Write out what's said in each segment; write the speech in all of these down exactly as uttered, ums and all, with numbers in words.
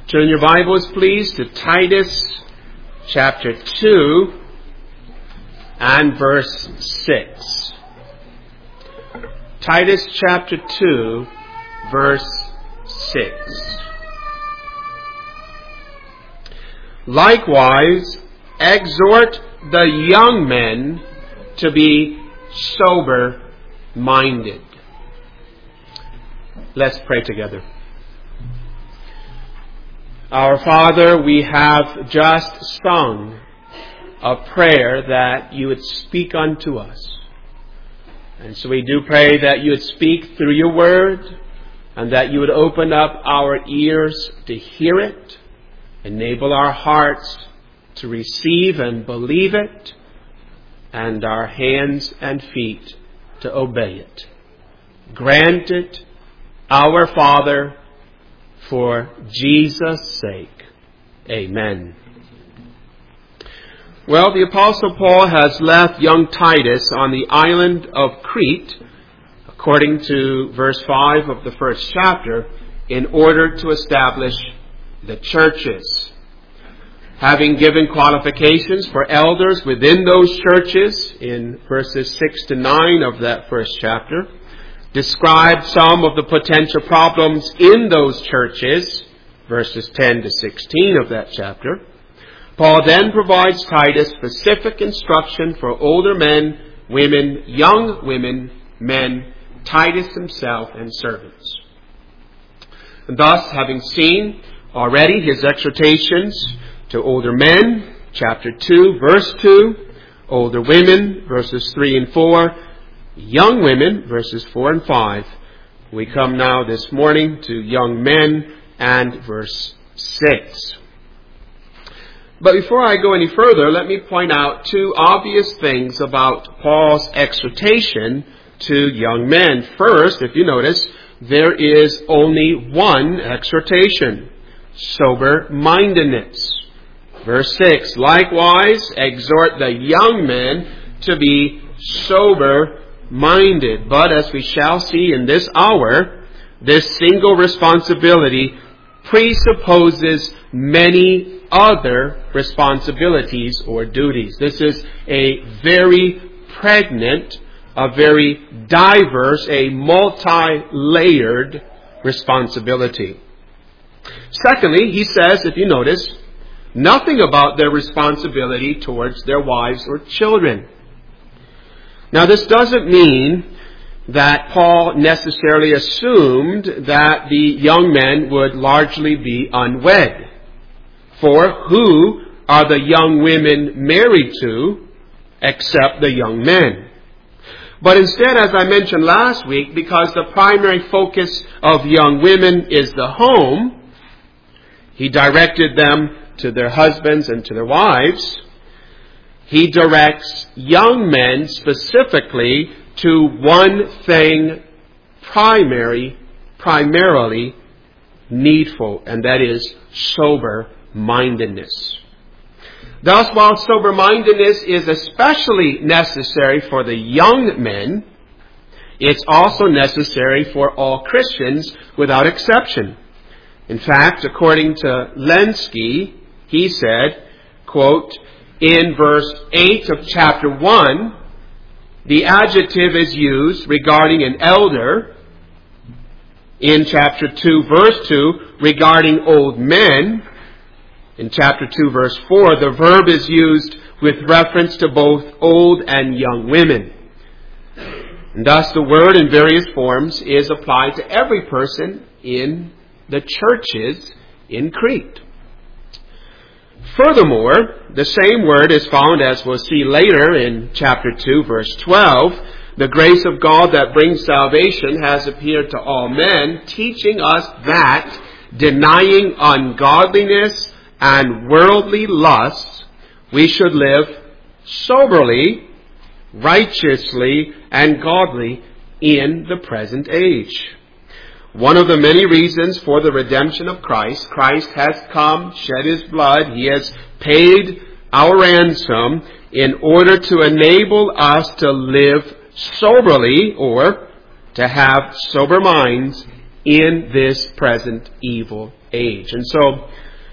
Turn your Bibles, please, to Titus chapter two and verse six. Titus chapter two, verse six. Likewise, exhort the young men to be sober-minded. Let's pray together. Our Father, we have just sung a prayer that you would speak unto us. And so we do pray that you would speak through your word and that you would open up our ears to hear it, enable our hearts to receive and believe it, and our hands and feet to obey it. Grant it, our Father, for Jesus' sake. Amen. Well, the Apostle Paul has left young Titus on the island of Crete, according to verse five of the first chapter, in order to establish the churches. Having given qualifications for elders within those churches in verses six to nine of that first chapter, described some of the potential problems in those churches, verses ten to sixteen of that chapter. Paul then provides Titus specific instruction for older men, women, young women, men, Titus himself, and servants. And thus, having seen already his exhortations to older men, chapter two, verse two, older women, verses three and four, young women, verses four and five. We come now this morning to young men and verse six. But before I go any further, let me point out two obvious things about Paul's exhortation to young men. First, if you notice, there is only one exhortation: sober-mindedness. Verse six, likewise, exhort the young men to be sober minded. But as we shall see in this hour, this single responsibility presupposes many other responsibilities or duties. This is a very pregnant, a very diverse, a multi-layered responsibility. Secondly, he says, if you notice, nothing about their responsibility towards their wives or children. Now, this doesn't mean that Paul necessarily assumed that the young men would largely be unwed. For who are the young women married to except the young men? But instead, as I mentioned last week, because the primary focus of young women is the home, he directed them to their husbands and to their wives. He directs young men specifically to one thing primary, primarily needful, and that is sober-mindedness. Thus, while sober-mindedness is especially necessary for the young men, it's also necessary for all Christians without exception. In fact, according to Lenski, he said, quote, in verse eight of chapter one, the adjective is used regarding an elder. In chapter two, verse two, regarding old men. In chapter two, verse four, the verb is used with reference to both old and young women. And thus the word in various forms is applied to every person in the churches in Crete. Furthermore, the same word is found, as we'll see later in chapter two, verse twelve. The grace of God that brings salvation has appeared to all men, teaching us that, denying ungodliness and worldly lusts, we should live soberly, righteously, and godly in the present age. One of the many reasons for the redemption of Christ, Christ has come, shed his blood, he has paid our ransom in order to enable us to live soberly, or to have sober minds in this present evil age. And so,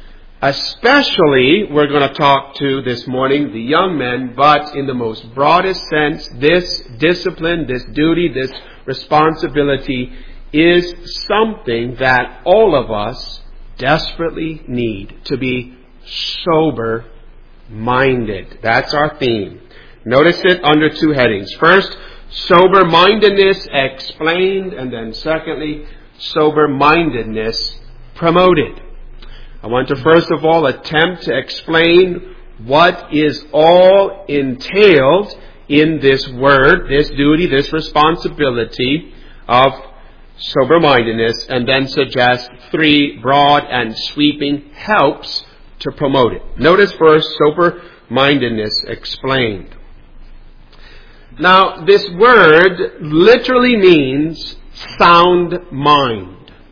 especially, we're going to talk to this morning the young men, but in the most broadest sense, this discipline, this duty, this responsibility is something that all of us desperately need to be sober-minded. That's our theme. Notice it under two headings. First, sober-mindedness explained, and then secondly, sober-mindedness promoted. I want to first of all attempt to explain what is all entailed in this word, this duty, this responsibility of sober-mindedness, and then suggest three broad and sweeping helps to promote it. Notice first, sober-mindedness explained. Now, this word literally means sound mind.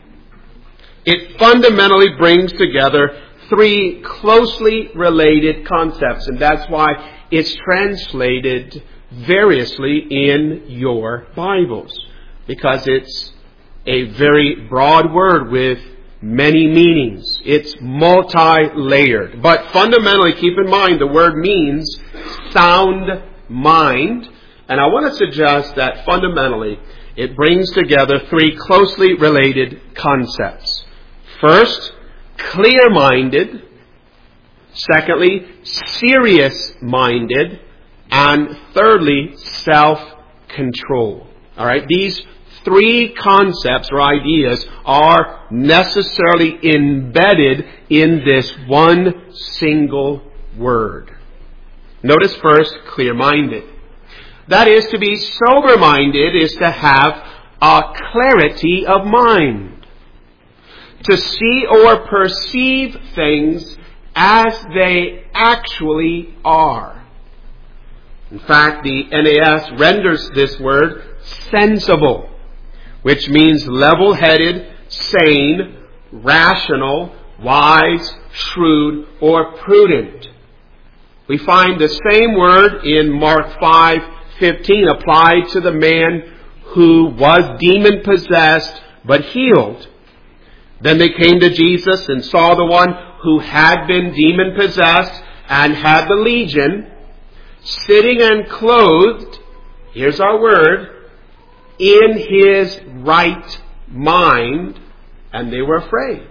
It fundamentally brings together three closely related concepts, and that's why it's translated variously in your Bibles, because it's a very broad word with many meanings. It's multi-layered. But fundamentally, keep in mind, the word means sound mind, and I want to suggest that fundamentally it brings together three closely related concepts. First, clear-minded. Secondly, serious-minded. And thirdly, self-control. All right, these three concepts or ideas are necessarily embedded in this one single word. Notice first, clear-minded. That is, to be sober-minded is to have a clarity of mind. To see or perceive things as they actually are. In fact, the N A S renders this word sensible, which means level-headed, sane, rational, wise, shrewd, or prudent. We find the same word in Mark five fifteen applied to the man who was demon-possessed but healed. Then they came to Jesus and saw the one who had been demon-possessed and had the legion, sitting and clothed, here's our word, in his right mind, and they were afraid.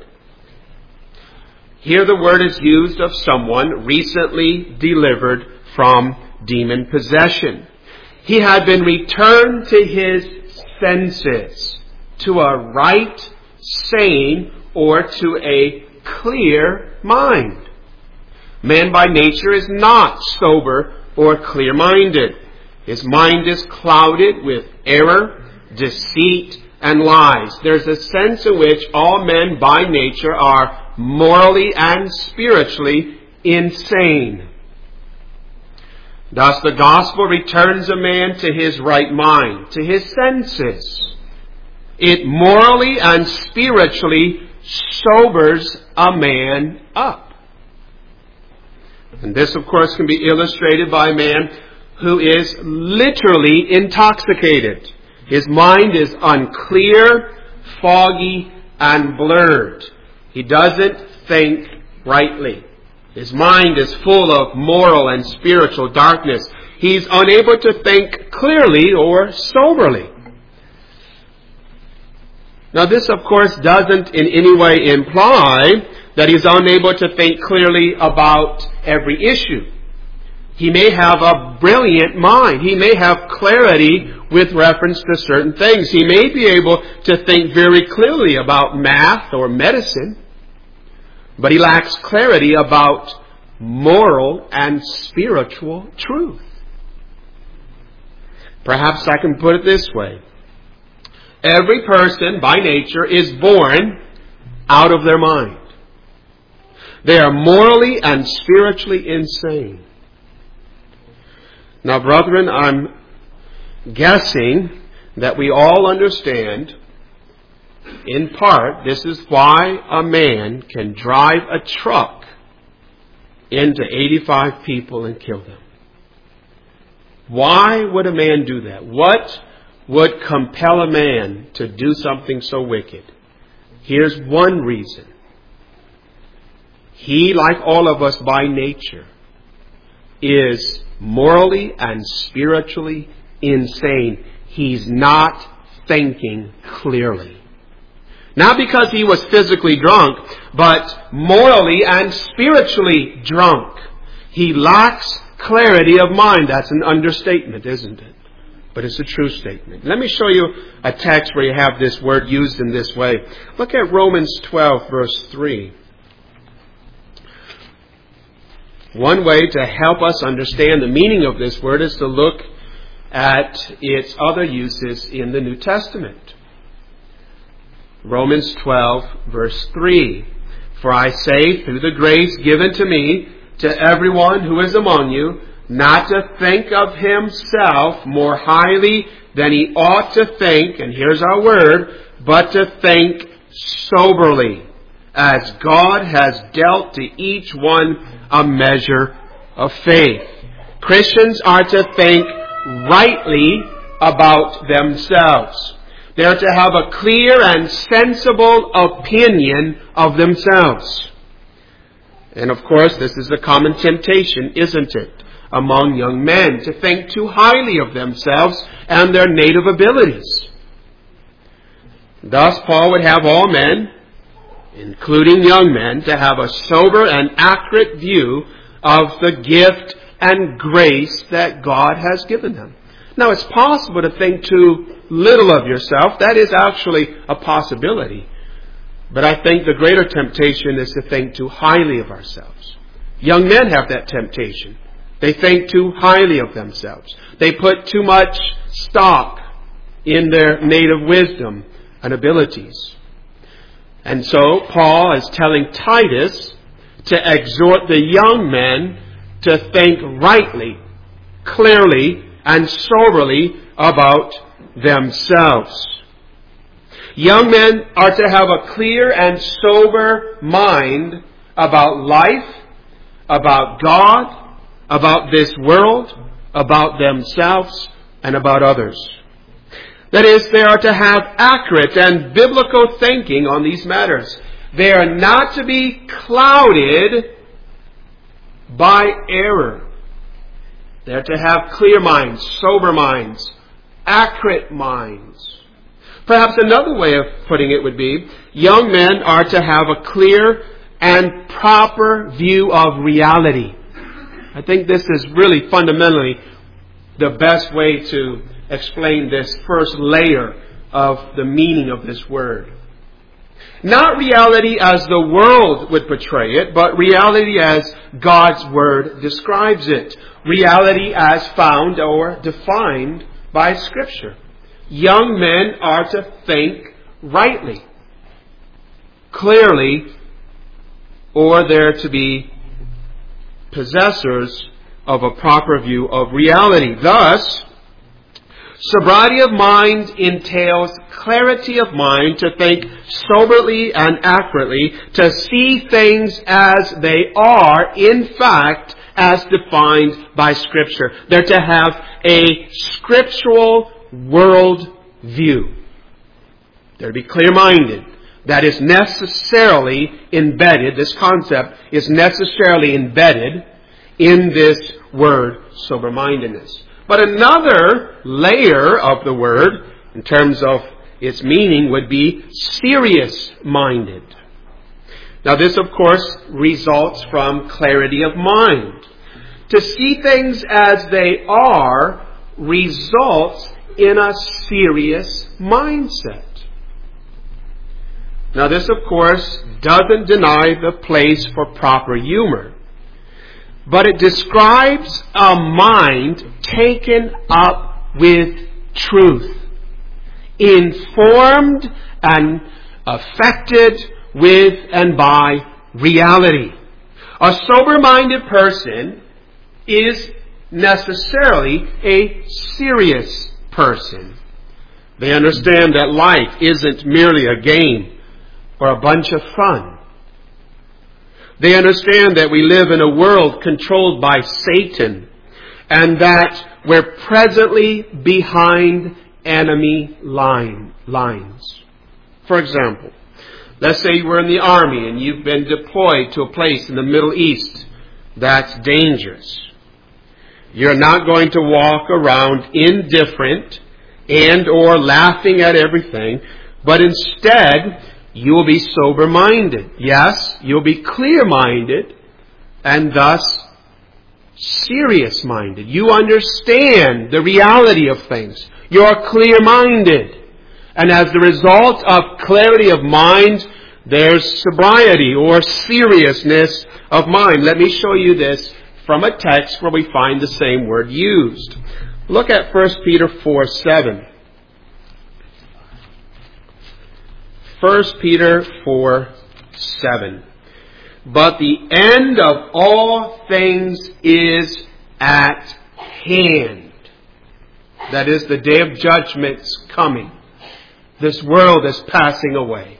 Here the word is used of someone recently delivered from demon possession. He had been returned to his senses, to a right, sane, or to a clear mind. Man by nature is not sober or clear-minded. His mind is clouded with error, deceit, and lies. There's a sense in which all men by nature are morally and spiritually insane. Thus the gospel returns a man to his right mind, to his senses. It morally and spiritually sobers a man up. And this, of course, can be illustrated by a man who is literally intoxicated. His mind is unclear, foggy, and blurred. He doesn't think rightly. His mind is full of moral and spiritual darkness. He's unable to think clearly or soberly. Now this, of course, doesn't in any way imply that he's unable to think clearly about every issue. He may have a brilliant mind. He may have clarity with reference to certain things. He may be able to think very clearly about math or medicine, but he lacks clarity about moral and spiritual truth. Perhaps I can put it this way. Every person by nature is born out of their mind. They are morally and spiritually insane. Now, brethren, I'm guessing that we all understand, in part, this is why a man can drive a truck into eighty-five people and kill them. Why would a man do that? What would compel a man to do something so wicked? Here's one reason. He, like all of us by nature, is morally and spiritually insane. He's not thinking clearly. Not because he was physically drunk, but morally and spiritually drunk. He lacks clarity of mind. That's an understatement, isn't it? But it's a true statement. Let me show you a text where you have this word used in this way. Look at Romans twelve, verse three. One way to help us understand the meaning of this word is to look at its other uses in the New Testament. Romans twelve, verse three. For I say, through the grace given to me, to everyone who is among you, not to think of himself more highly than he ought to think, and here's our word, but to think soberly, as God has dealt to each one a measure of faith. Christians are to think rightly about themselves. They are to have a clear and sensible opinion of themselves. And of course, this is a common temptation, isn't it, among young men, to think too highly of themselves and their native abilities. Thus, Paul would have all men, including young men, to have a sober and accurate view of the gift and grace that God has given them. Now, it's possible to think too little of yourself. That is actually a possibility. But I think the greater temptation is to think too highly of ourselves. Young men have that temptation. They think too highly of themselves. They put too much stock in their native wisdom and abilities. And so Paul is telling Titus to exhort the young men to think rightly, clearly, and soberly about themselves. Young men are to have a clear and sober mind about life, about God, about this world, about themselves, and about others. That is, they are to have accurate and biblical thinking on these matters. They are not to be clouded by error. They are to have clear minds, sober minds, accurate minds. Perhaps another way of putting it would be, young men are to have a clear and proper view of reality. I think this is really fundamentally the best way to explain this first layer of the meaning of this word. Not reality as the world would portray it, but reality as God's Word describes it. Reality as found or defined by Scripture. Young men are to think rightly, clearly, or they're to be possessors of a proper view of reality. Thus, sobriety of mind entails clarity of mind to think soberly and accurately, to see things as they are, in fact, as defined by Scripture. They're to have a scriptural world view. They're to be clear-minded. That is necessarily embedded, this concept is necessarily embedded in this word, sober-mindedness. But another layer of the word, in terms of its meaning, would be serious-minded. Now this, of course, results from clarity of mind. To see things as they are results in a serious mindset. Now this, of course, doesn't deny the place for proper humor. But it describes a mind taken up with truth, informed and affected with and by reality. A sober-minded person is necessarily a serious person. They understand that life isn't merely a game or a bunch of fun. They understand that we live in a world controlled by Satan and that we're presently behind enemy line, lines. For example, let's say you were in the army and you've been deployed to a place in the Middle East that's dangerous. You're not going to walk around indifferent and or laughing at everything, but instead you will be sober-minded. Yes, you'll be clear-minded and thus serious-minded. You understand the reality of things. You're clear-minded. And as the result of clarity of mind, there's sobriety or seriousness of mind. Let me show you this from a text where we find the same word used. Look at First Peter four seven. First Peter four seven. But the end of all things is at hand. That is, the day of judgment's coming. This world is passing away.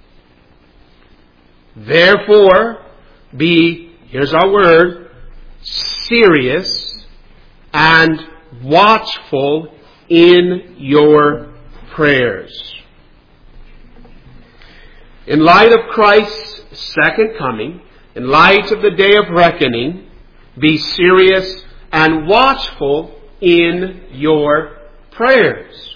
Therefore, be, here's our word, serious and watchful in your prayers. In light of Christ's second coming, in light of the day of reckoning, be serious and watchful in your prayers.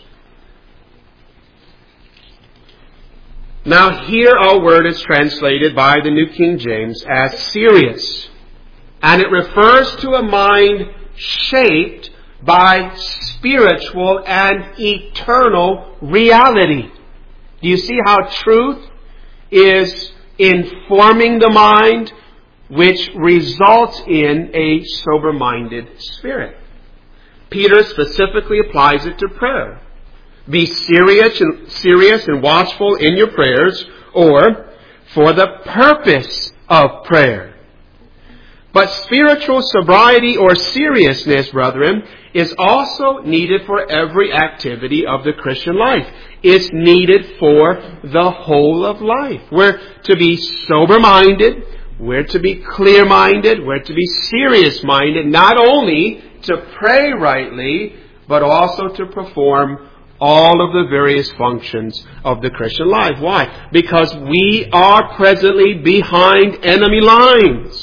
Now here our word is translated by the New King James as serious. And it refers to a mind shaped by spiritual and eternal reality. Do you see how truth is informing the mind, which results in a sober-minded spirit? Peter specifically applies it to prayer. Be serious and, serious and watchful in your prayers, or for the purpose of prayer. But spiritual sobriety or seriousness, brethren, is also needed for every activity of the Christian life. It's needed for the whole of life. We're to be sober-minded, we're to be clear-minded, we're to be serious-minded, not only to pray rightly, but also to perform all of the various functions of the Christian life. Why? Because we are presently behind enemy lines.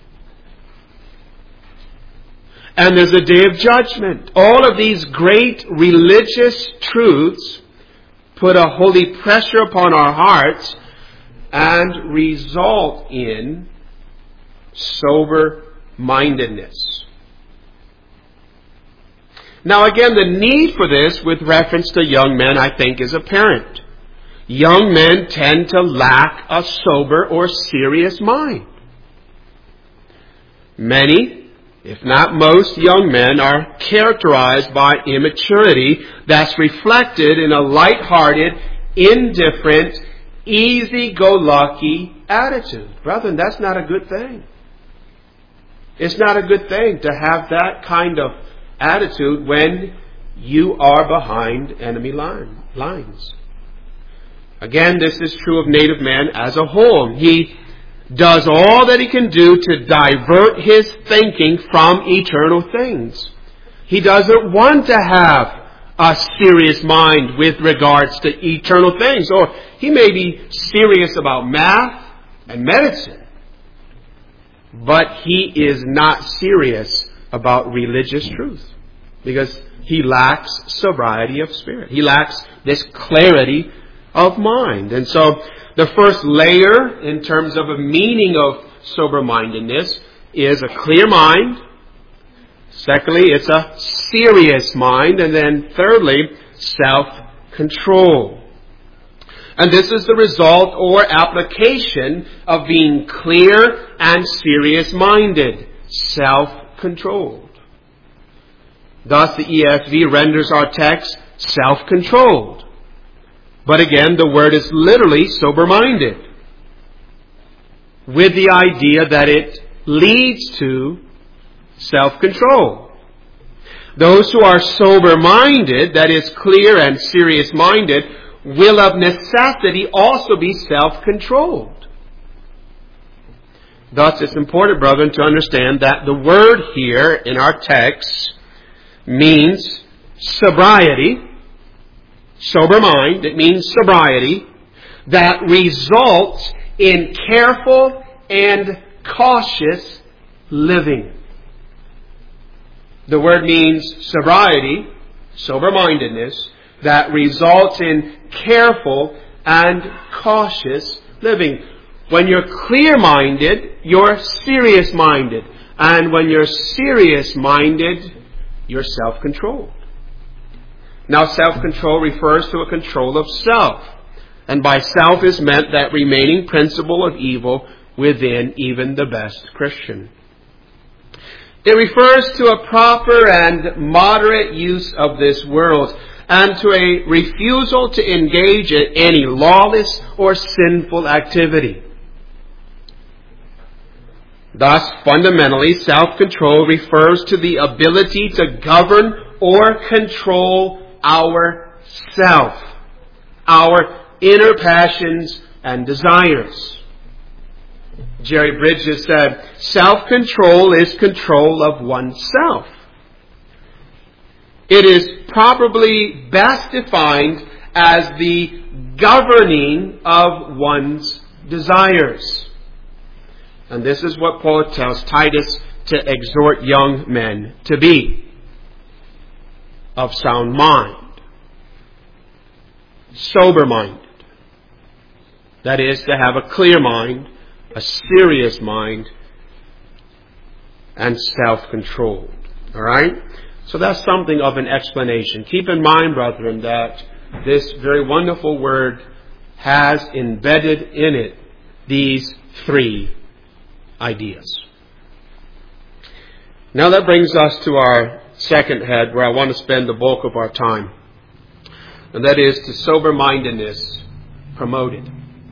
And there's a day of judgment. All of these great religious truths put a holy pressure upon our hearts and result in sober-mindedness. Now again, the need for this with reference to young men, I think, is apparent. Young men tend to lack a sober or serious mind. Many, if not most, young men are characterized by immaturity that's reflected in a light-hearted, indifferent, easy-go-lucky attitude. Brethren, that's not a good thing. It's not a good thing to have that kind of attitude when you are behind enemy line, lines. Again, this is true of native man as a whole. He does all that he can do to divert his thinking from eternal things. He doesn't want to have a serious mind with regards to eternal things. Or he may be serious about math and medicine, but he is not serious about religious truth, because he lacks sobriety of spirit. He lacks this clarity of mind. And so the first layer in terms of a meaning of sober-mindedness is a clear mind. Secondly, it's a serious mind. And then thirdly, self-control. And this is the result or application of being clear and serious-minded, self-controlled. Thus, the E S V renders our text self-controlled. But again, the word is literally sober-minded, with the idea that it leads to self-control. Those who are sober-minded, that is, clear and serious-minded, will of necessity also be self-controlled. Thus, it's important, brethren, to understand that the word here in our text means sobriety sober mind, it means sobriety, that results in careful and cautious living. The word means sobriety, sober-mindedness, that results in careful and cautious living. When you're clear-minded, you're serious-minded. And when you're serious-minded, you're self-controlled. Now, self-control refers to a control of self. And by self is meant that remaining principle of evil within even the best Christian. It refers to a proper and moderate use of this world and to a refusal to engage in any lawless or sinful activity. Thus, fundamentally, self-control refers to the ability to govern or control our self, our inner passions and desires. Jerry Bridges said, self-control is control of oneself. It is probably best defined as the governing of one's desires. And this is what Paul tells Titus to exhort young men to be: of sound mind, sober-minded. That is, to have a clear mind, a serious mind, and self-controlled. All right? So that's something of an explanation. Keep in mind, brethren, that this very wonderful word has embedded in it these three ideas. Now that brings us to our second head, where I want to spend the bulk of our time. And that is to sober-mindedness promoted.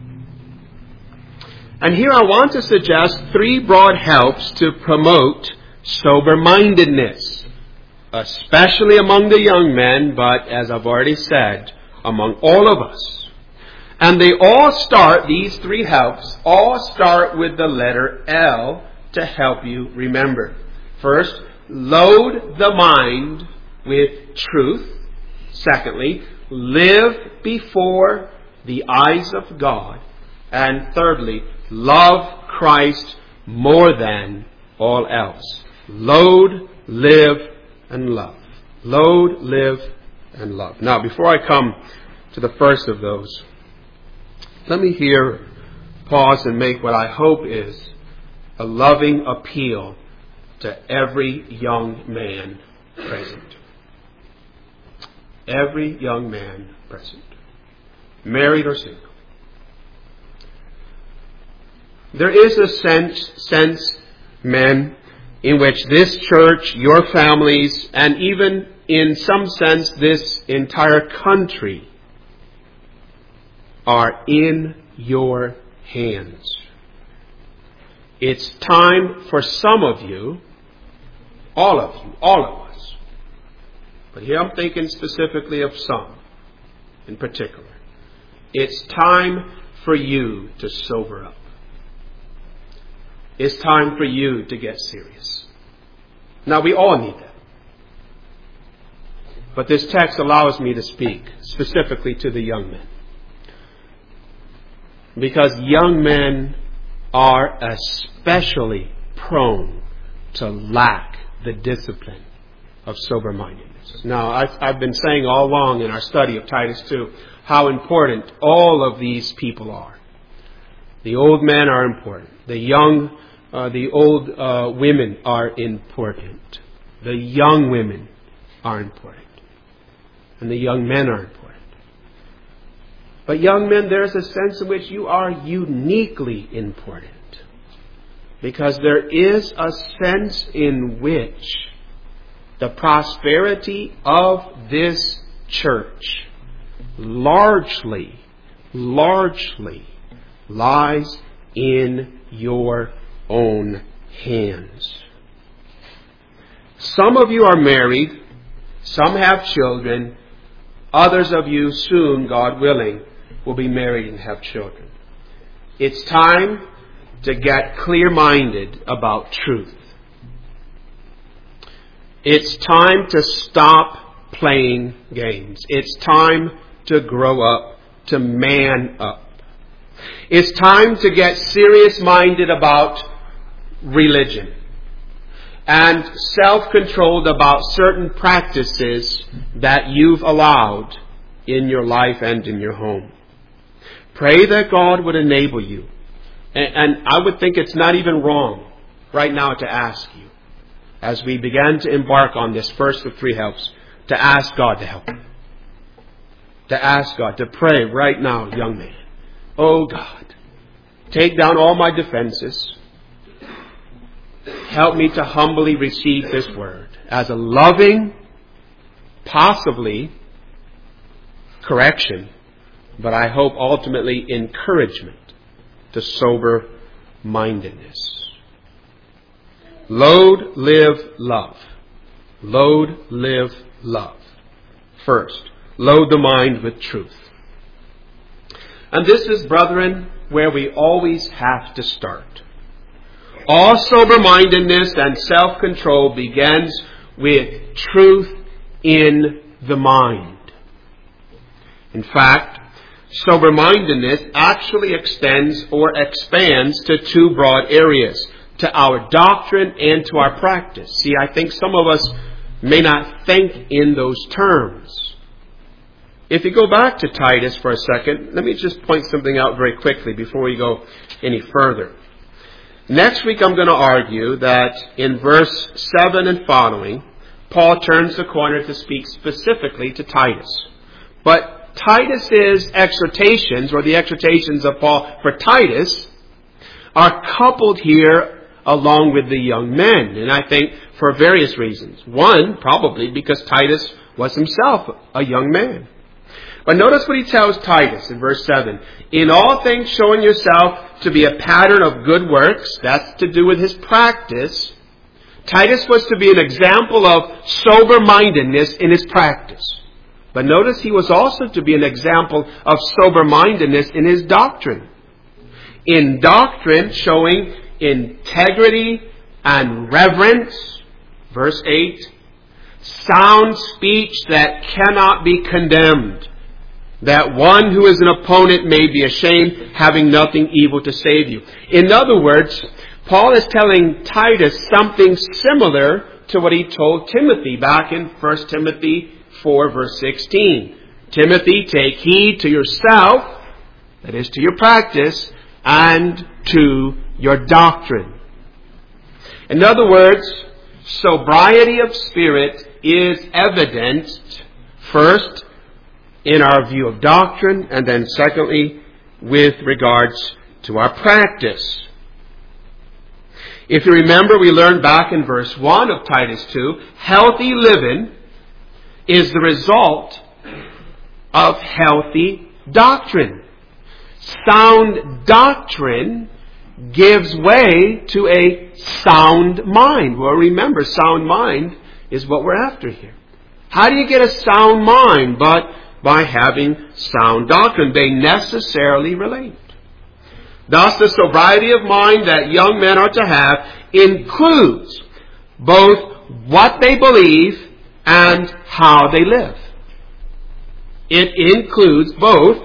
And here I want to suggest three broad helps to promote sober-mindedness, especially among the young men, but as I've already said, among all of us. And they all start, these three helps, all start with the letter L to help you remember. First, load the mind with truth. Secondly, live before the eyes of God. And thirdly, love Christ more than all else. Load, live, and love. Load, live, and love. Now, before I come to the first of those, let me here pause and make what I hope is a loving appeal to every young man present. Every young man present, married or single. There is a sense, sense, men, in which this church, your families, and even in some sense this entire country are in your hands. It's time for some of you, all of you, all of us, but here I'm thinking specifically of some in particular. It's time for you to sober up. It's time for you to get serious. Now, we all need that. But this text allows me to speak specifically to the young men. Because young men are especially prone to lack the discipline of sober-mindedness. Now, I've, I've been saying all along in our study of Titus two how important all of these people are. The old men are important. The young, uh, the old uh, women are important. The young women are important. And the young men are important. But young men, there's a sense in which you are uniquely important. Because there is a sense in which the prosperity of this church largely, largely lies in your own hands. Some of you are married, some have children, others of you soon, God willing, will be married and have children. It's time to get clear-minded about truth. It's time to stop playing games. It's time to grow up, to man up. It's time to get serious-minded about religion and self-controlled about certain practices that you've allowed in your life and in your home. Pray that God would enable you. And, and I would think it's not even wrong right now to ask you, as we began to embark on this first of three helps, to ask God to help you. To ask God, to pray right now, young man. Oh God, take down all my defenses. Help me to humbly receive this word as a loving, possibly correction, but I hope ultimately encouragement to sober-mindedness. Load, live, love. Load, live, love. First, load the mind with truth. And this is, brethren, where we always have to start. All sober-mindedness and self-control begins with truth in the mind. In fact, sober-mindedness actually extends or expands to two broad areas, to our doctrine and to our practice. See, I think some of us may not think in those terms. If you go back to Titus for a second, let me just point something out very quickly before we go any further. Next week I'm going to argue that in verse seven and following, Paul turns the corner to speak specifically to Titus. But Titus's exhortations, or the exhortations of Paul for Titus, are coupled here along with the young men. And I think for various reasons. One, probably because Titus was himself a young man. But notice what he tells Titus in verse seven. In all things showing yourself to be a pattern of good works. That's to do with his practice. Titus was to be an example of sober-mindedness in his practice. But notice he was also to be an example of sober-mindedness in his doctrine. In doctrine, showing integrity and reverence. Verse eight. Sound speech that cannot be condemned, that one who is an opponent may be ashamed, having nothing evil to say to you. In other words, Paul is telling Titus something similar to what he told Timothy back in First Timothy four, verse sixteen. Timothy, take heed to yourself, that is to your practice, and to your doctrine. In other words, sobriety of spirit is evidenced first in our view of doctrine, and then secondly with regards to our practice. If you remember, we learned back in verse one of Titus two, healthy living is the result of healthy doctrine. Sound doctrine gives way to a sound mind. Well, remember, sound mind is what we're after here. How do you get a sound mind? But by having sound doctrine. They necessarily relate. Thus, the sobriety of mind that young men are to have includes both what they believe and how they live. It includes both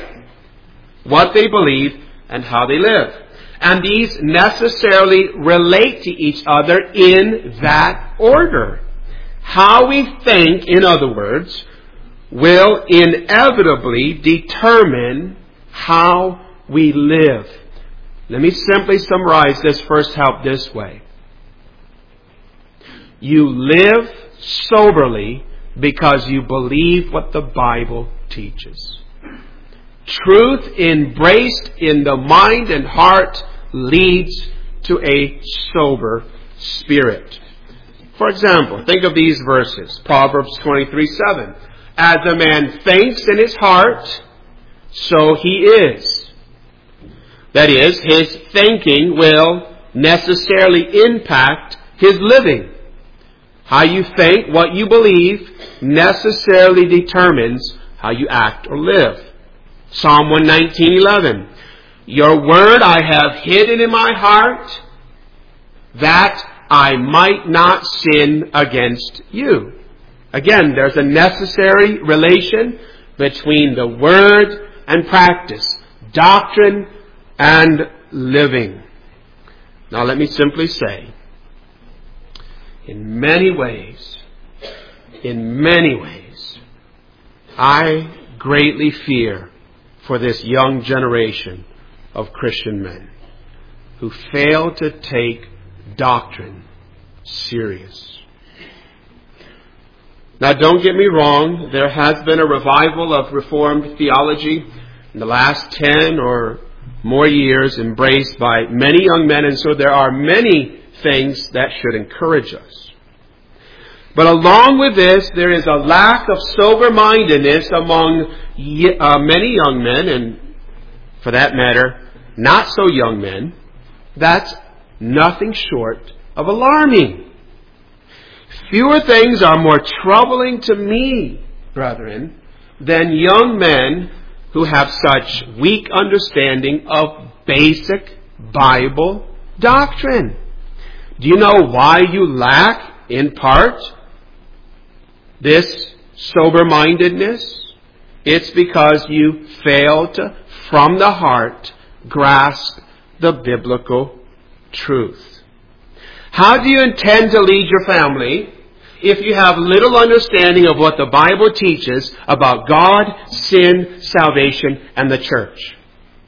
what they believe and how they live. And these necessarily relate to each other in that order. How we think, in other words, will inevitably determine how we live. Let me simply summarize this first help this way. You live soberly because you believe what the Bible teaches. Truth embraced in the mind and heart leads to a sober spirit. For example, think of these verses. Proverbs twenty-three seven. As a man thinks in his heart, so he is. That is, his thinking will necessarily impact his living. How you think, what you believe, necessarily determines how you act or live. Psalm one nineteen eleven. Your word I have hidden in my heart, that I might not sin against you. Again, there's a necessary relation between the word and practice, doctrine and living. Now let me simply say, in many ways, in many ways, I greatly fear for this young generation of Christian men who fail to take doctrine serious. Now don't get me wrong, there has been a revival of Reformed theology in the last ten or more years embraced by many young men, and so there are many things that should encourage us. But along with this, there is a lack of sober-mindedness among uh, many young men, and for that matter, not so young men. That's nothing short of alarming. Fewer things are more troubling to me, brethren, than young men who have such weak understanding of basic Bible doctrine. Do you know why you lack, in part, this sober-mindedness? It's because you fail to, from the heart, grasp the biblical truth. How do you intend to lead your family if you have little understanding of what the Bible teaches about God, sin, salvation, and the church?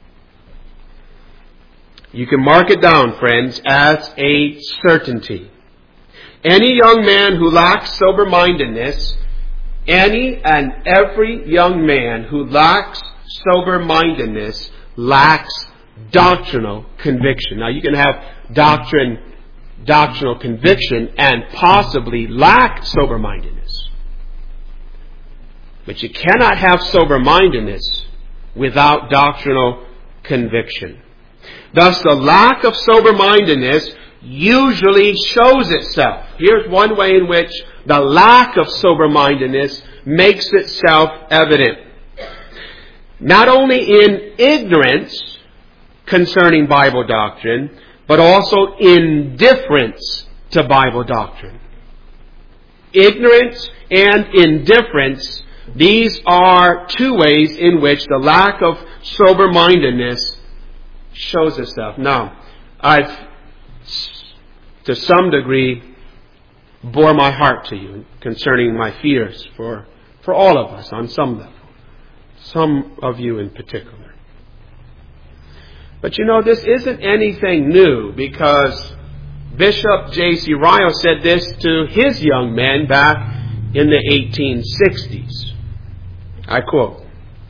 You can mark it down, friends, as a certainty. Any young man who lacks sober-mindedness, any and every young man who lacks sober-mindedness lacks doctrinal conviction. Now you can have doctrine, doctrinal conviction and possibly lack sober-mindedness. But you cannot have sober-mindedness without doctrinal conviction. Thus, the lack of sober-mindedness usually shows itself. Here's one way in which the lack of sober-mindedness makes itself evident. Not only in ignorance concerning Bible doctrine, but also indifference to Bible doctrine. Ignorance and indifference, these are two ways in which the lack of sober-mindedness shows itself. Now, I've, to some degree, bore my heart to you concerning my fears for, for all of us on some level. Some of you in particular. But you know, this isn't anything new, because Bishop J C Ryle said this to his young men back in the eighteen sixties. I quote,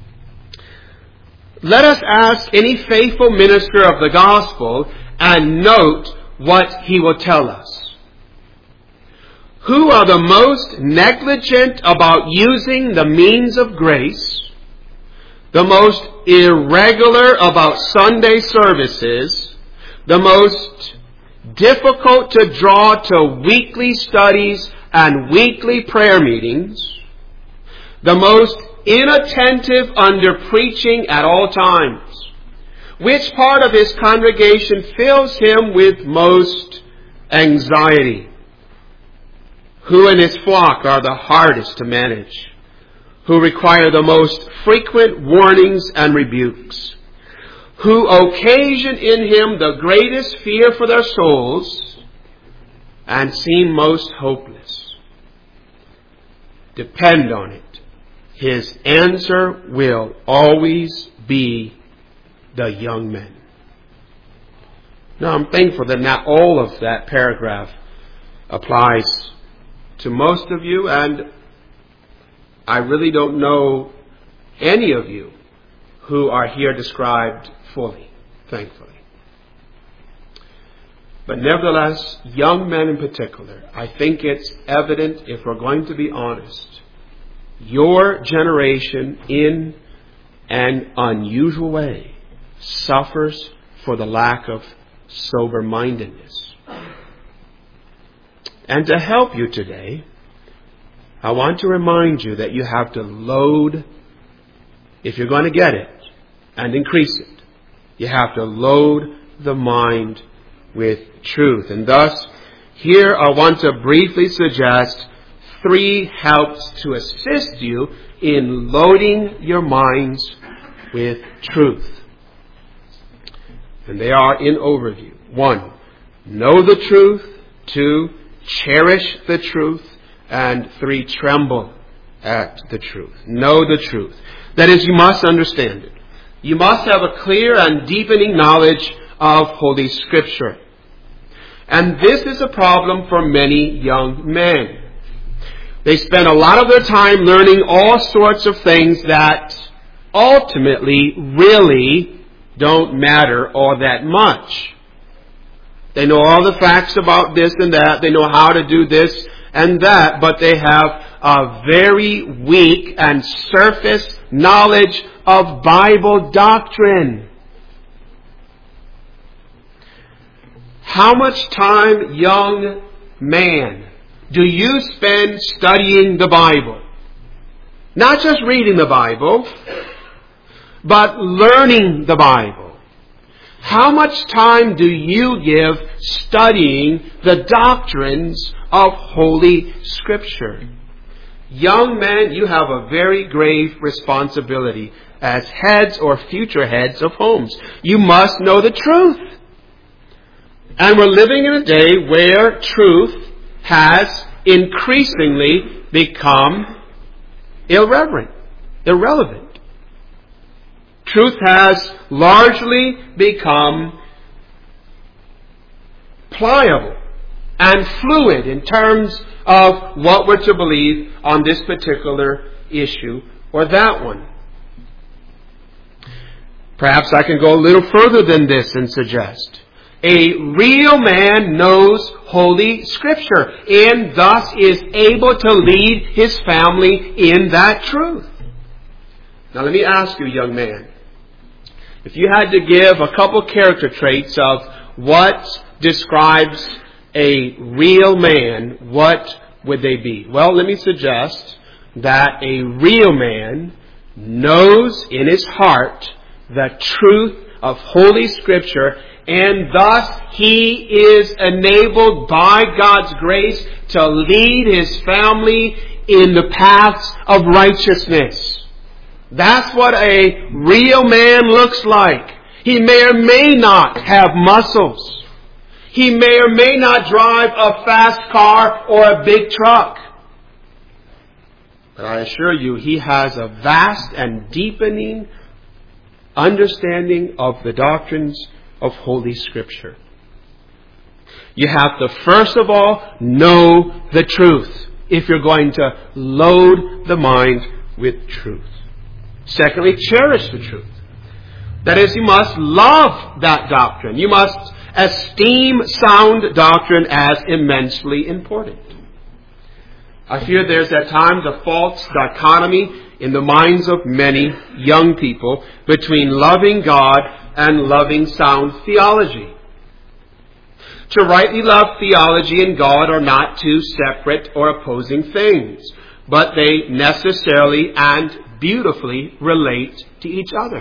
"Let us ask any faithful minister of the gospel and note what he will tell us. Who are the most negligent about using the means of grace, the most irregular about Sunday services, the most difficult to draw to weekly studies and weekly prayer meetings, the most inattentive under preaching at all times? Which part of his congregation fills him with most anxiety? Who in his flock are the hardest to manage? Who require the most frequent warnings and rebukes? Who occasion in him the greatest fear for their souls and seem most hopeless? Depend on it, his answer will always be the young men." Now, I'm thankful that not all of that paragraph applies to most of you, and I really don't know any of you who are here described fully, thankfully. But nevertheless, young men in particular, I think it's evident, if we're going to be honest, your generation in an unusual way suffers for the lack of sober-mindedness. And to help you today, I want to remind you that you have to load, if you're going to get it and increase it, you have to load the mind with truth. And thus, here I want to briefly suggest three helps to assist you in loading your minds with truth. And they are in overview. One, know the truth. Two, cherish the truth. And three, tremble at the truth. Know the truth. That is, you must understand it. You must have a clear and deepening knowledge of Holy Scripture. And this is a problem for many young men. They spend a lot of their time learning all sorts of things that ultimately really don't matter all that much. They know all the facts about this and that. They know how to do this and that, but they have a very weak and surface knowledge of Bible doctrine. How much time, young man, do you spend studying the Bible? Not just reading the Bible, but learning the Bible. How much time do you give studying the doctrines of Holy Scripture? Young men, you have a very grave responsibility as heads or future heads of homes. You must know the truth. And we're living in a day where truth has increasingly become irreverent, irrelevant. Truth has largely become pliable and fluid in terms of what we're to believe on this particular issue or that one. Perhaps I can go a little further than this and suggest a real man knows Holy Scripture and thus is able to lead his family in that truth. Now let me ask you, young man, if you had to give a couple character traits of what describes a real man, what would they be? Well, let me suggest that a real man knows in his heart the truth of Holy Scripture, and thus he is enabled by God's grace to lead his family in the paths of righteousness. That's what a real man looks like. He may or may not have muscles. He may or may not drive a fast car or a big truck. But I assure you, he has a vast and deepening understanding of the doctrines of Holy Scripture. You have to first of all know the truth if you're going to load the mind with truth. Secondly, cherish the truth. That is, you must love that doctrine. You must esteem sound doctrine as immensely important. I fear there's at times a false dichotomy in the minds of many young people between loving God and loving sound theology. To rightly love theology and God are not two separate or opposing things, but they necessarily and beautifully relate to each other.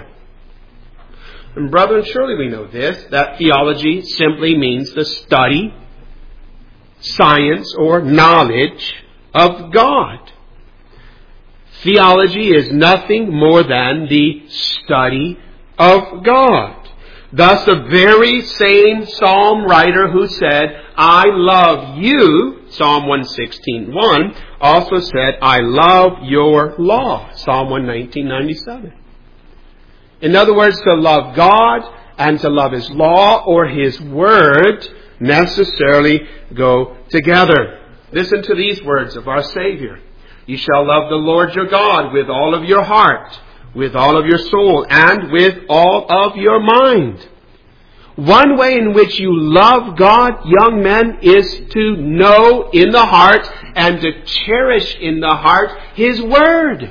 And brethren, surely we know this, that theology simply means the study, science, or knowledge of God. Theology is nothing more than the study of God. Thus, the very same psalm writer who said, I love you, Psalm one sixteen one, also said, I love your law, Psalm one nineteen ninety-seven. In other words, to love God and to love His law or His word necessarily go together. Listen to these words of our Savior. You shall love the Lord your God with all of your heart, with all of your soul, and with all of your mind. One way in which you love God, young men, is to know in the heart and to cherish in the heart His Word.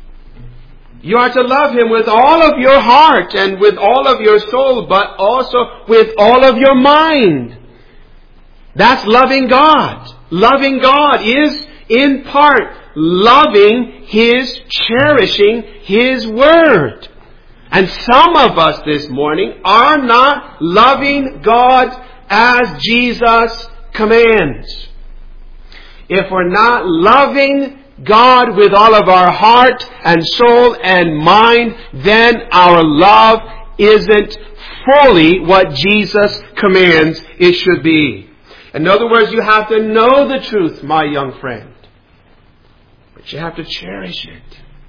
You are to love Him with all of your heart and with all of your soul, but also with all of your mind. That's loving God. Loving God is, in part, loving His, cherishing His Word. And some of us this morning are not loving God as Jesus commands. if we're not loving God with all of our heart and soul and mind, then our love isn't fully what Jesus commands it should be. In other words, you have to know the truth, my young friend. But you have to cherish it.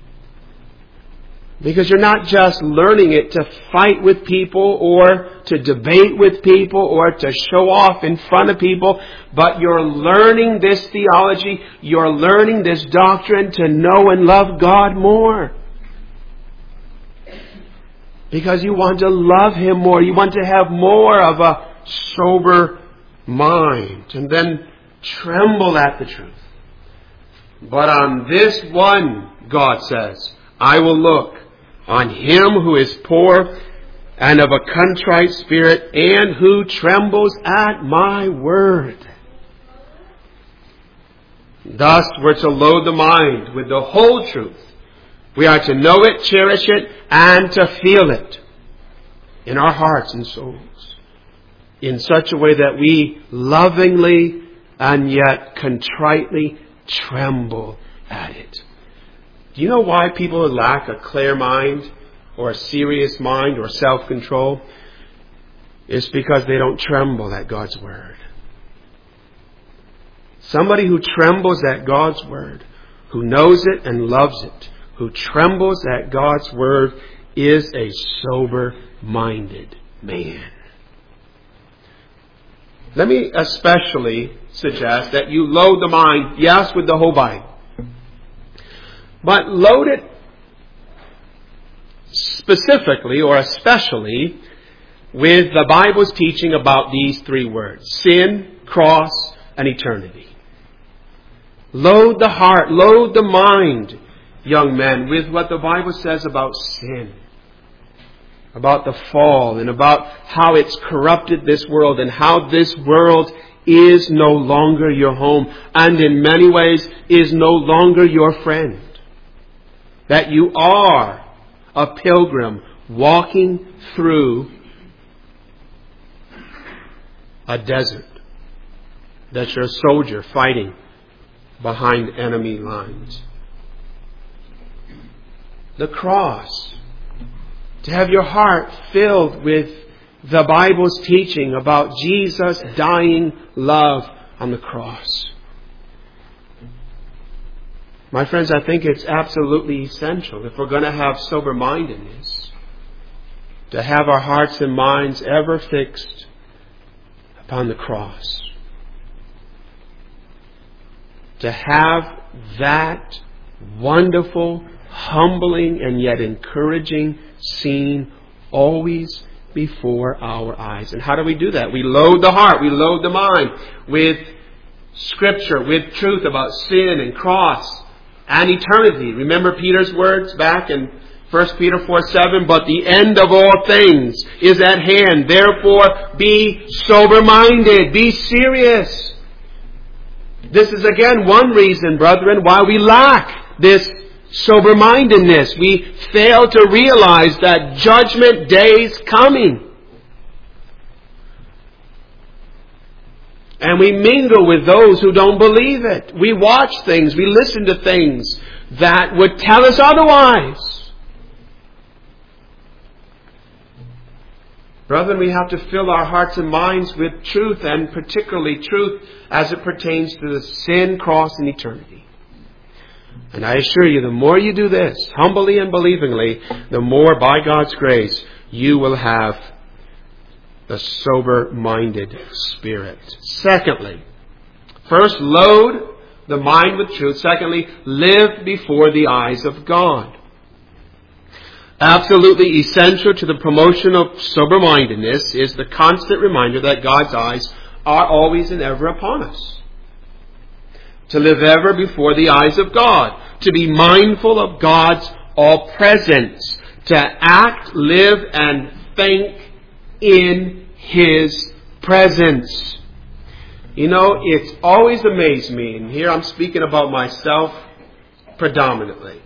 Because you're not just learning it to fight with people or to debate with people or to show off in front of people, but you're learning this theology, you're learning this doctrine to know and love God more. Because you want to love Him more. You want to have more of a sober mind. And then tremble at the truth. But on this one, God says, I will look on him who is poor and of a contrite spirit and who trembles at my word. Thus we're to load the mind with the whole truth. We are to know it, cherish it, and to feel it in our hearts and souls in such a way that we lovingly and yet contritely tremble at it. Do you know why people lack a clear mind or a serious mind or self-control? It's because they don't tremble at God's word. Somebody who trembles at God's word, who knows it and loves it, who trembles at God's word, is a sober-minded man. Let me especially suggest that you load the mind, yes, with the whole Bible. But load it specifically or especially with the Bible's teaching about these three words: sin, cross, and eternity. Load the heart, load the mind, young men, with what the Bible says about sin, about the fall, and about how it's corrupted this world and how this world is no longer your home and in many ways is no longer your friend. That you are a pilgrim walking through a desert. That you're a soldier fighting behind enemy lines. The cross. To have your heart filled with the Bible's teaching about Jesus' dying love on the cross. My friends, I think it's absolutely essential if we're going to have sober-mindedness to have our hearts and minds ever fixed upon the cross. To have that wonderful, humbling, and yet encouraging scene always before our eyes. And how do we do that? We load the heart, we load the mind with Scripture, with truth about sin and cross and eternity. Remember Peter's words back in First Peter four seven, but the end of all things is at hand. Therefore, be sober-minded. Be serious. This is again one reason, brethren, why we lack this sober-mindedness. We fail to realize that judgment day is coming. And we mingle with those who don't believe it. We watch things, we listen to things that would tell us otherwise. Brethren, we have to fill our hearts and minds with truth, and particularly truth as it pertains to the sin, cross, and eternity. And I assure you, the more you do this, humbly and believingly, the more, by God's grace, you will have the sober-minded spirit. Secondly, first, load the mind with truth. Secondly, live before the eyes of God. Absolutely essential to the promotion of sober-mindedness is the constant reminder that God's eyes are always and ever upon us. To live ever before the eyes of God. To be mindful of God's all-presence. To act, live, and think in His presence. You know, it's always amazed me, and here I'm speaking about myself predominantly,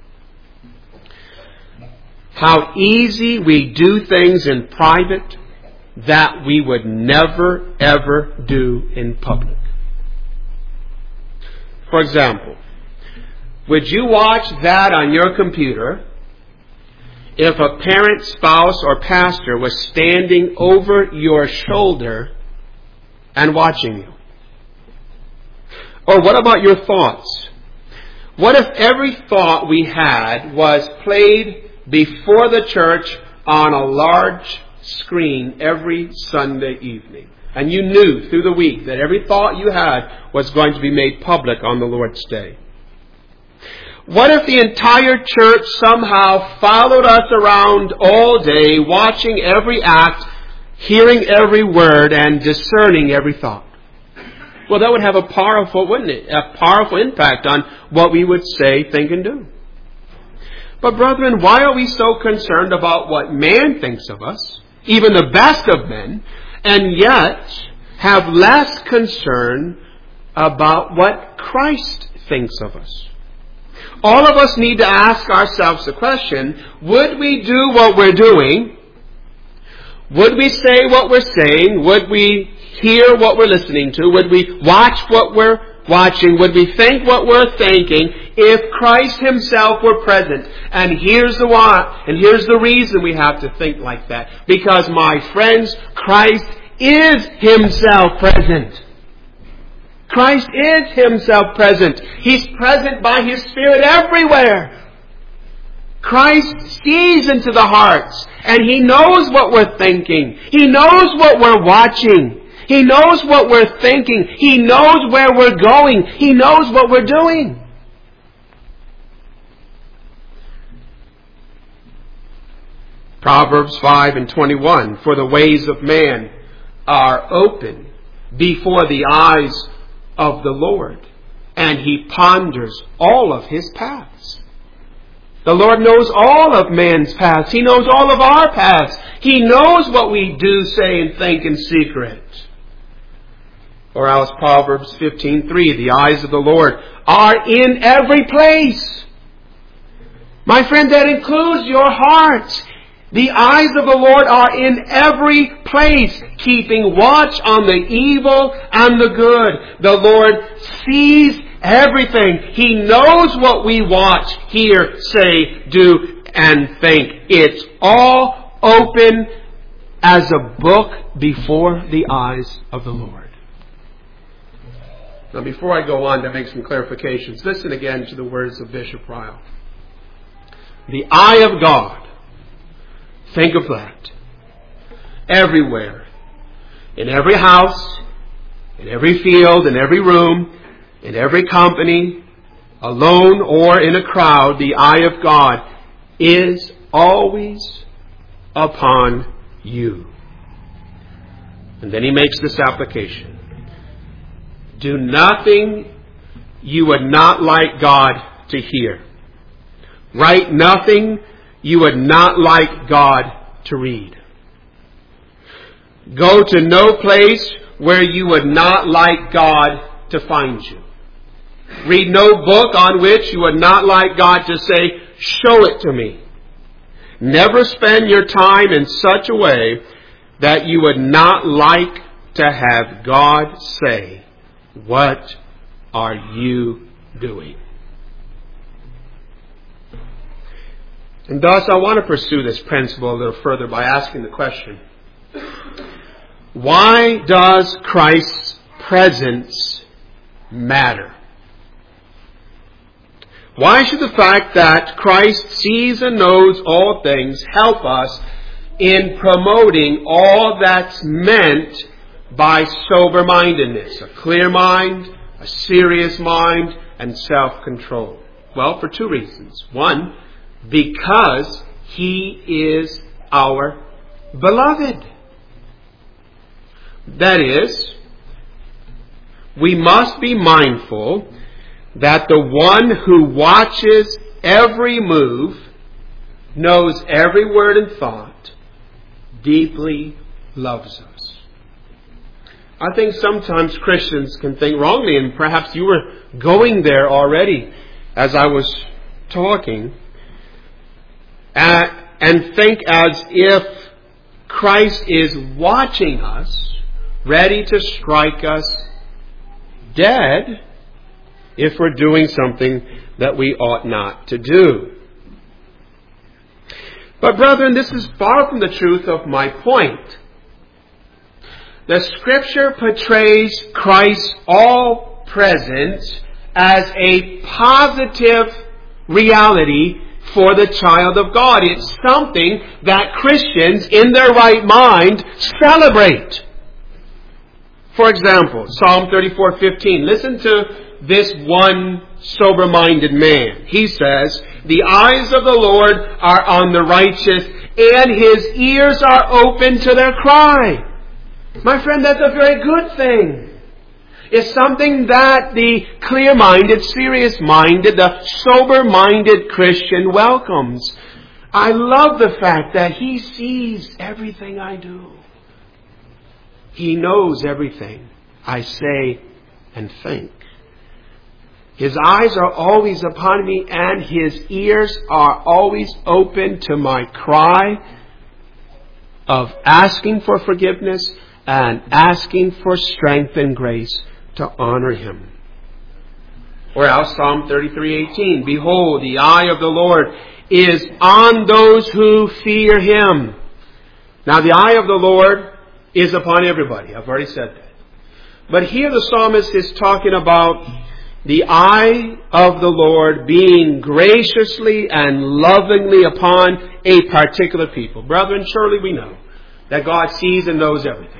how easy we do things in private that we would never, ever do in public. For example, would you watch that on your computer if a parent, spouse, or pastor was standing over your shoulder and watching you? Or what about your thoughts? What if every thought we had was played before the church on a large screen every Sunday evening? And you knew through the week that every thought you had was going to be made public on the Lord's Day. What if the entire church somehow followed us around all day, watching every act, hearing every word, and discerning every thought? Well, that would have a powerful, wouldn't it? A powerful impact on what we would say, think, and do. But brethren, why are we so concerned about what man thinks of us, even the best of men, and yet have less concern about what Christ thinks of us? All of us need to ask ourselves the question, would we do what we're doing? Would we say what we're saying? Would we hear what we're listening to? Would we watch what we're watching? Would we think what we're thinking if Christ Himself were present? And here's the why, and here's the reason we have to think like that. Because, my friends, Christ is Himself present. Christ is Himself present. He's present by His Spirit everywhere. Christ sees into the hearts, and He knows what we're thinking. He knows what we're watching. He knows what we're thinking. He knows where we're going. He knows what we're doing. Proverbs five and twenty-one, for the ways of man are open before the eyes of the Lord, and He ponders all of His paths. The Lord knows all of man's paths. He knows all of our paths. He knows what we do, say, and think in secret. Or else Proverbs fifteen three, the eyes of the Lord are in every place. My friend, that includes your heart. The eyes of the Lord are in every place, keeping watch on the evil and the good. The Lord sees everything. He knows what we watch, hear, say, do, and think. It's all open as a book before the eyes of the Lord. Now, before I go on to make some clarifications, listen again to the words of Bishop Ryle. The eye of God. Think of that. Everywhere. In every house, in every field, in every room, in every company, alone or in a crowd, the eye of God is always upon you. And then he makes this application. Do nothing you would not like God to hear. Write nothing you would not like God to read. Go to no place where you would not like God to find you. Read no book on which you would not like God to say, show it to me. Never spend your time in such a way that you would not like to have God say, what are you doing? And thus, I want to pursue this principle a little further by asking the question, why does Christ's presence matter? Why should the fact that Christ sees and knows all things help us in promoting all that's meant by sober-mindedness, a clear mind, a serious mind, and self-control? Well, for two reasons. One, because He is our beloved. That is, we must be mindful that the one who watches every move, knows every word and thought, deeply loves us. I think sometimes Christians can think wrongly, and perhaps you were going there already as I was talking, uh, and think as if Christ is watching us, ready to strike us dead if we're doing something that we ought not to do. But brethren, this is far from the truth of my point. The Scripture portrays Christ's all-presence as a positive reality for the child of God. It's something that Christians in their right mind celebrate. For example, Psalm thirty-four fifteen. Listen to this one sober-minded man. He says, "The eyes of the Lord are on the righteous, and His ears are open to their cry." My friend, that's a very good thing. It's something that the clear-minded, serious-minded, the sober-minded Christian welcomes. I love the fact that He sees everything I do. He knows everything I say and think. His eyes are always upon me, and His ears are always open to my cry of asking for forgiveness and asking for strength and grace to honor Him. Or else Psalm thirty-three eighteen. "Behold, the eye of the Lord is on those who fear Him." Now the eye of the Lord is upon everybody. I've already said that. But here the psalmist is talking about the eye of the Lord being graciously and lovingly upon a particular people. Brethren, surely we know that God sees and knows everything.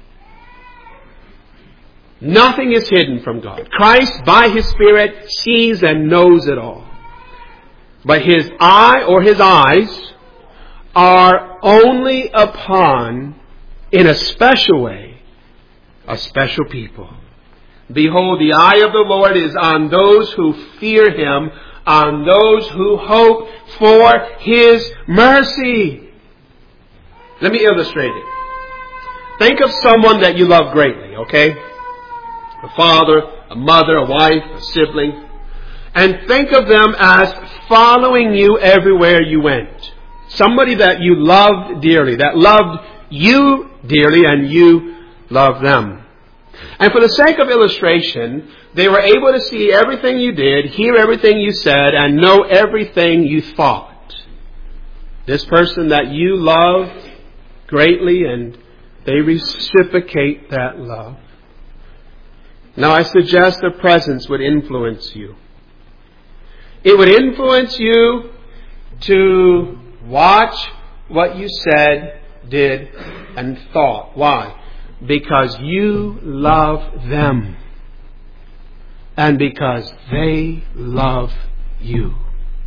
Nothing is hidden from God. Christ, by His Spirit, sees and knows it all. But His eye or His eyes are only upon, in a special way, a special people. "Behold, the eye of the Lord is on those who fear Him, on those who hope for His mercy." Let me illustrate it. Think of someone that you love greatly, okay? A father, a mother, a wife, a sibling. And think of them as following you everywhere you went. Somebody that you loved dearly, that loved you dearly and you loved them. And for the sake of illustration, they were able to see everything you did, hear everything you said, and know everything you thought. This person that you love greatly, and they reciprocate that love. Now I suggest their presence would influence you. It would influence you to watch what you said, did, and thought. Why? Because you love them. And because they love you.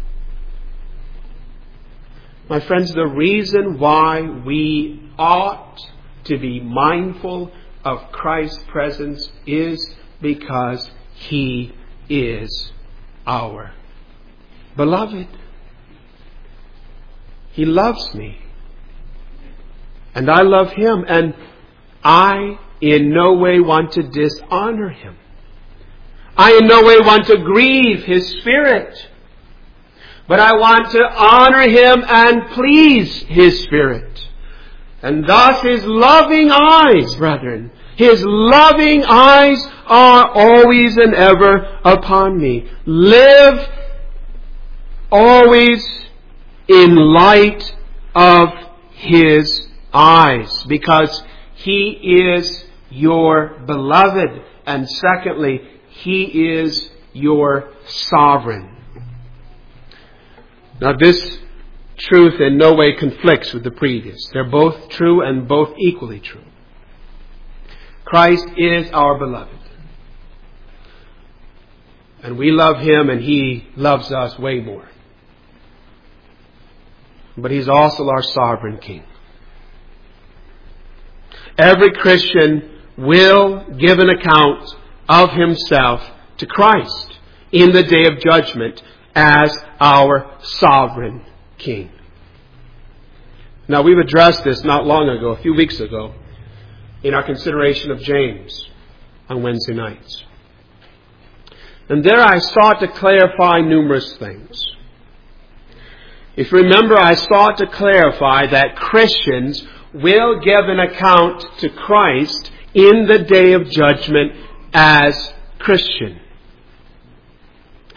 My friends, the reason why we ought to be mindful of Christ's presence is because He is our beloved. He loves me. And I love Him. And I in no way want to dishonor Him. I in no way want to grieve His Spirit. But I want to honor Him and please His Spirit. And thus His loving eyes, brethren, His loving eyes are always and ever upon me. Live always in light of His eyes, because He is your beloved. And secondly, He is your sovereign. Now this truth in no way conflicts with the previous. They're both true and both equally true. Christ is our beloved. And we love Him, and He loves us way more. But He's also our sovereign King. Every Christian will give an account of himself to Christ in the day of judgment as our sovereign King. Now, we've addressed this not long ago, a few weeks ago, in our consideration of James on Wednesday nights. And there I sought to clarify numerous things. If you remember, I sought to clarify that Christians will give an account to Christ in the day of judgment as Christian.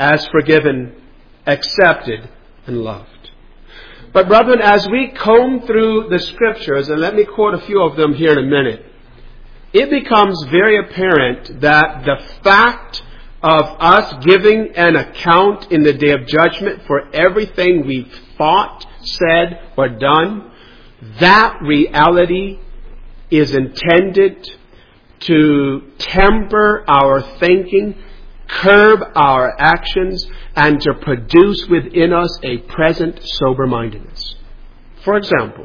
as forgiven, accepted, and loved. But brethren, as we comb through the Scriptures, and let me quote a few of them here in a minute, it becomes very apparent that the fact of us giving an account in the day of judgment for everything we've thought, said, or done, that reality is intended to temper our thinking, curb our actions, and to produce within us a present sober-mindedness. For example,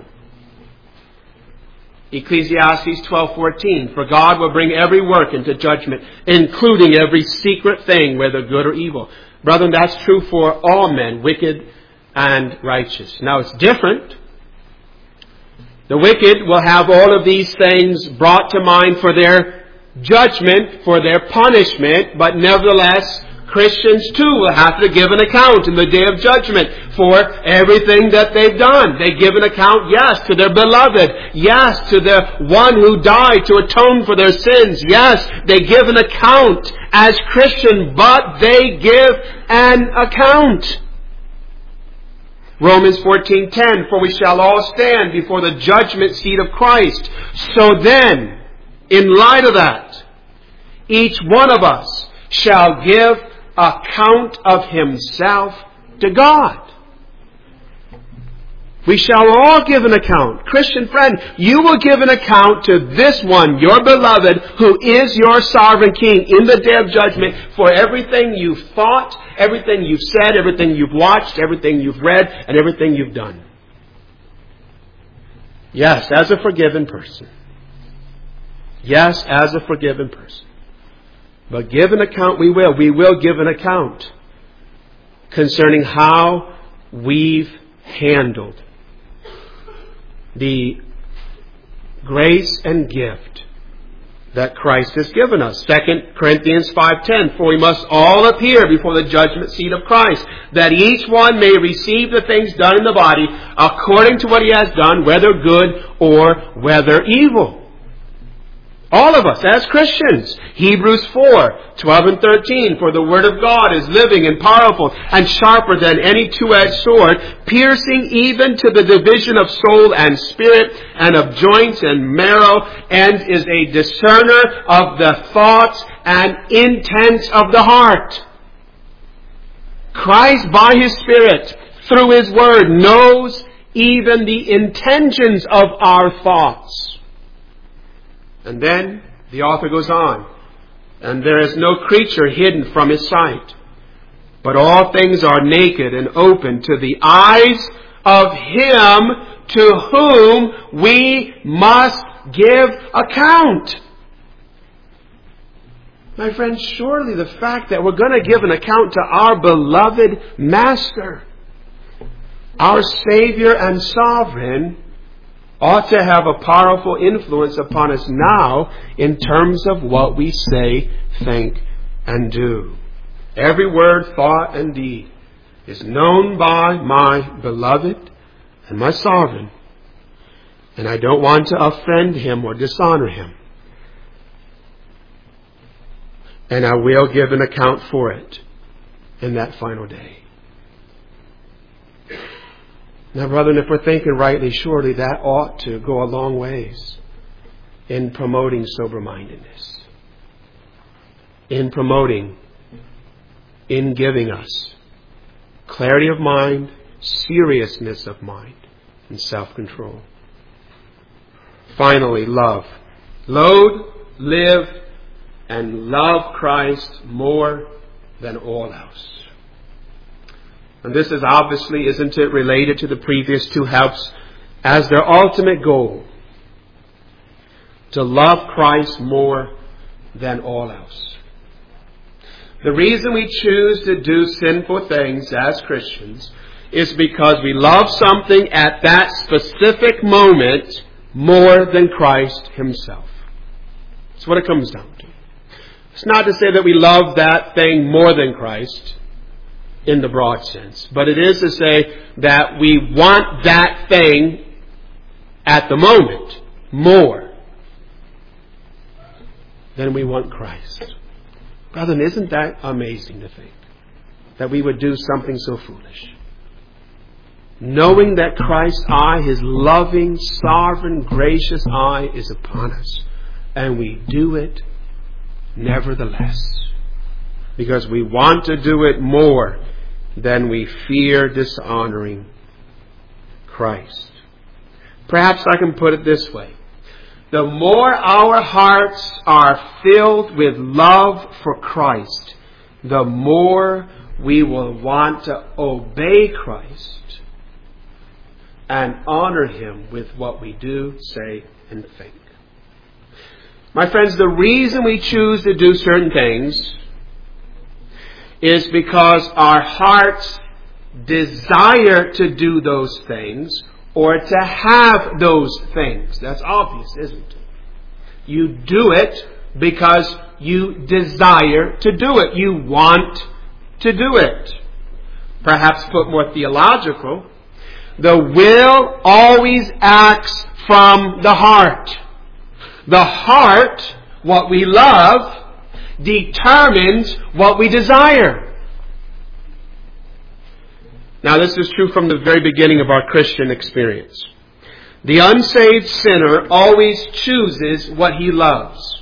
Ecclesiastes twelve fourteen, for God will bring every work into judgment, including every secret thing, whether good or evil. Brethren, that's true for all men, wicked and righteous. Now it's different. The wicked will have all of these things brought to mind for their judgment, for their punishment, but nevertheless, Christians too will have to give an account in the day of judgment for everything that they've done. They give an account, yes, to their beloved. Yes, to the one who died to atone for their sins. Yes, they give an account as Christian, but they give an account. Romans fourteen ten, for we shall all stand before the judgment seat of Christ. So then, in light of that, each one of us shall give account of himself to God. We shall all give an account. Christian friend, you will give an account to this one, your beloved, who is your sovereign King in the day of judgment for everything you've thought, everything you've said, everything you've watched, everything you've read, and everything you've done. Yes, as a forgiven person. Yes, as a forgiven person. But give an account we will. We will give an account concerning how we've handled the grace and gift that Christ has given us. Second Corinthians five ten, for we must all appear before the judgment seat of Christ, that each one may receive the things done in the body according to what he has done, whether good or whether evil. All of us as Christians. Hebrews four twelve and thirteen, for the word of God is living and powerful and sharper than any two-edged sword, piercing even to the division of soul and spirit and of joints and marrow, and is a discerner of the thoughts and intents of the heart. Christ, by His Spirit, through His Word, knows even the intentions of our thoughts. And then the author goes on, and there is no creature hidden from His sight, but all things are naked and open to the eyes of Him to whom we must give account. My friends, surely the fact that we're going to give an account to our beloved Master, our Savior and Sovereign, ought to have a powerful influence upon us now in terms of what we say, think, and do. Every word, thought, and deed is known by my beloved and my sovereign, and I don't want to offend Him or dishonor Him. And I will give an account for it in that final day. Now, brethren, if we're thinking rightly, surely that ought to go a long ways in promoting sober-mindedness, in promoting, in giving us clarity of mind, seriousness of mind, and self-control. Finally, love. Load, live, and love Christ more than all else. And this is obviously, isn't it, related to the previous two helps as their ultimate goal, to love Christ more than all else. The reason we choose to do sinful things as Christians is because we love something at that specific moment more than Christ Himself. That's what it comes down to. It's not to say that we love that thing more than Christ in the broad sense, but it is to say that we want that thing at the moment more than we want Christ. Brethren, isn't that amazing to think? that we would do something so foolish. Knowing that Christ's eye, His loving, sovereign, gracious eye is upon us. And we do it nevertheless. Because we want to do it more than we fear dishonoring Christ. Perhaps I can put it this way. The more our hearts are filled with love for Christ, the more we will want to obey Christ and honor Him with what we do, say, and think. My friends, the reason we choose to do certain things is because our hearts desire to do those things or to have those things. That's obvious, isn't it? You do it because you desire to do it. You want to do it. Perhaps put more theological, the will always acts from the heart. The heart, what we love, determines what we desire. Now, this is true from the very beginning of our Christian experience. The unsaved sinner always chooses what he loves.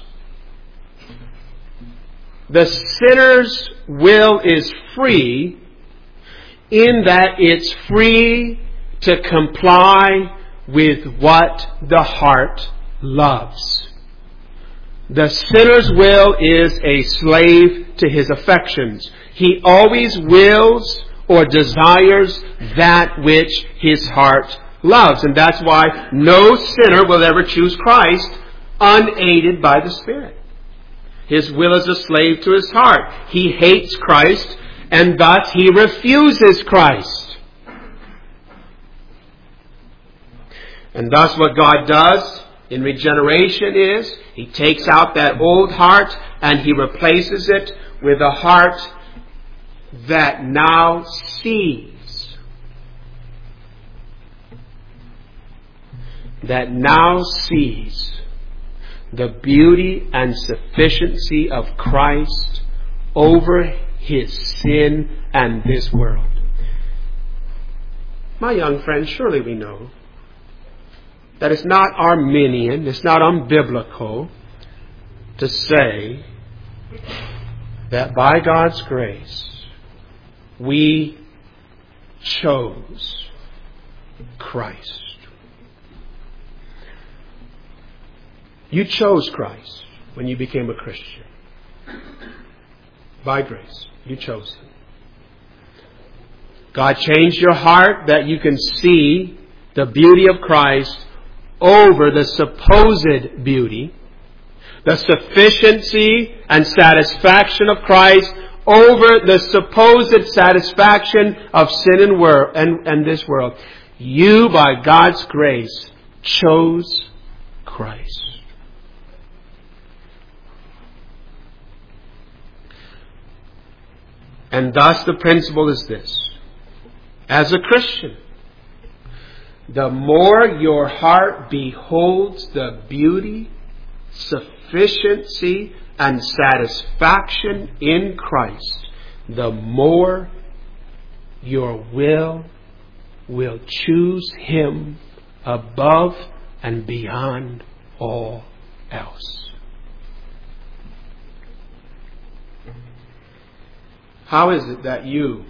The sinner's will is free in that it's free to comply with what the heart loves. The sinner's will is a slave to his affections. He always wills or desires that which his heart loves. And that's why no sinner will ever choose Christ unaided by the Spirit. His will is a slave to his heart. He hates Christ, and thus he refuses Christ. And thus what God does in regeneration is He takes out that old heart and He replaces it with a heart that now sees. That now sees the beauty and sufficiency of Christ over his sin and this world. My young friends, surely we know that it's not Arminian, it's not unbiblical to say that by God's grace we chose Christ. You chose Christ when you became a Christian. By grace, you chose Him. God changed your heart that you can see the beauty of Christ over the supposed beauty, the sufficiency and satisfaction of Christ over the supposed satisfaction of sin and, wor- and, and this world. You, by God's grace, chose Christ. And thus the principle is this. As a Christian, the more your heart beholds the beauty, sufficiency, and satisfaction in Christ, the more your will will choose Him above and beyond all else. How is it that you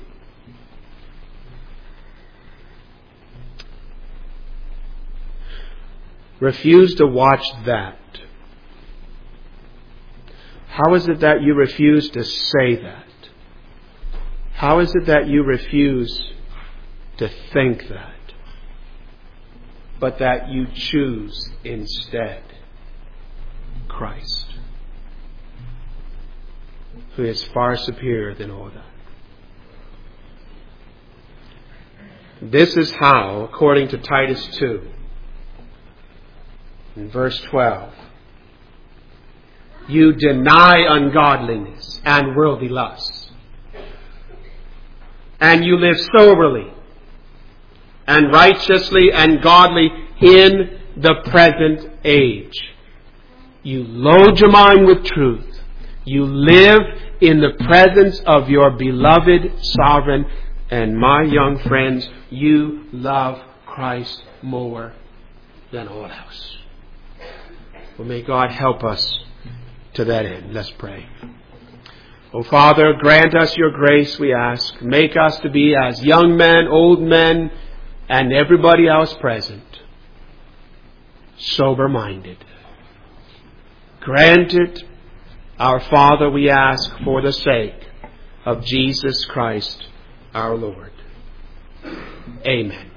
refuse to watch that? How is it that you refuse to say that? How is it that you refuse to think that? But that you choose instead Christ, who is far superior than all that. This is how, according to Titus two, in verse twelve, you deny ungodliness and worldly lusts, and you live soberly and righteously and godly in the present age. You load your mind with truth. You live in the presence of your beloved sovereign. And my young friends, you love Christ more than all else. Well, may God help us to that end. Let's pray. Oh, Father, grant us your grace, we ask. Make us to be as young men, old men, and everybody else present, sober-minded. Grant it, our Father, we ask, for the sake of Jesus Christ, our Lord. Amen.